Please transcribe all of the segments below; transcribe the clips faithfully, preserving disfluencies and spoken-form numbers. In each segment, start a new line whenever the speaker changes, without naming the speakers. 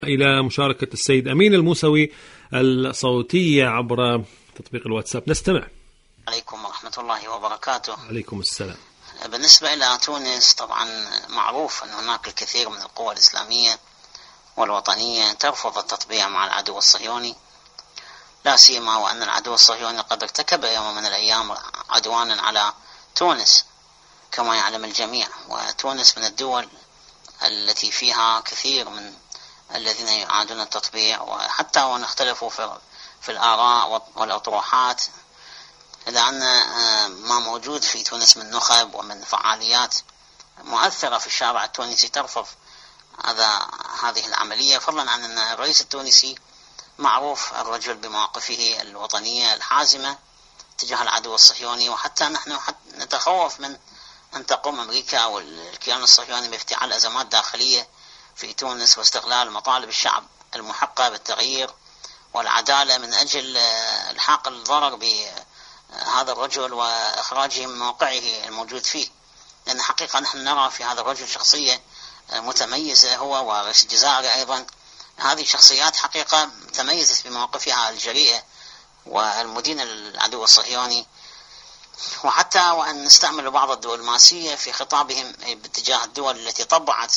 إلى مشاركة السيد أمين الموسوي الصوتية عبر تطبيق الواتساب. نستمع.
عليكم ورحمة الله وبركاته.
عليكم السلام.
بالنسبة إلى تونس، طبعا معروف أن هناك الكثير من القوى الإسلامية والوطنية ترفض التطبيع مع العدو الصهيوني، لا سيما وأن العدو الصهيوني قد ارتكب يوم من الأيام عدوانا على تونس كما يعلم الجميع، وتونس من الدول التي فيها كثير من الذين يعادون التطبيع، وحتى ونختلفوا في, في الآراء والأطروحات، إلا أن ما موجود في تونس من نخب ومن فعاليات مؤثرة في الشارع التونسي ترفض هذا هذه العملية، فضلا عن أن الرئيس التونسي معروف الرجل بمواقفه الوطنية الحازمة تجاه العدو الصهيوني. وحتى نحن نتخوف من أن تقوم أمريكا والكيان الصهيوني بافتعال أزمات داخلية في تونس واستغلال مطالب الشعب المحقة بالتغيير والعدالة من أجل الحاق الضرر بهذا الرجل وإخراجه من موقعه الموجود فيه، لأن حقيقة نحن نرى في هذا الرجل شخصية متميزة، هو ورئيس الجزائر أيضا. هذه شخصيات حقيقة تميزت بمواقفها الجريئة والمدينة للعدو الصهيوني. وحتى وأن نستعمل بعض الدبلوماسية في خطابهم باتجاه الدول التي طبعت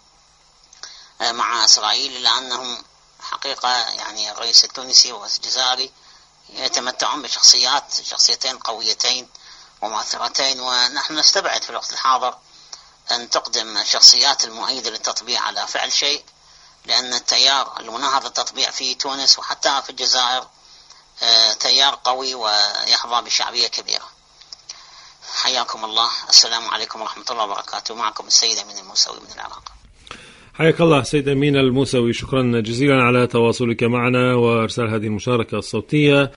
مع إسرائيل، إلا أنهم حقيقة يعني الرئيس التونسي والرئيس الجزائري يتمتعون بشخصيات شخصيتين قويتين ومؤثرتين، ونحن نستبعد في الوقت الحاضر أن تقدم الشخصيات المؤيدة للتطبيع على فعل شيء، لأن التيار المناهض للتطبيع في تونس وحتى في الجزائر تيار قوي ويحظى بشعبية كبيرة. حياكم الله. السلام عليكم ورحمة الله وبركاته. معكم السيد أمين الموسوي من العراق.
حياك الله سيد أمين الموسوي، شكرا جزيلا على تواصلك معنا وإرسال هذه المشاركة الصوتية.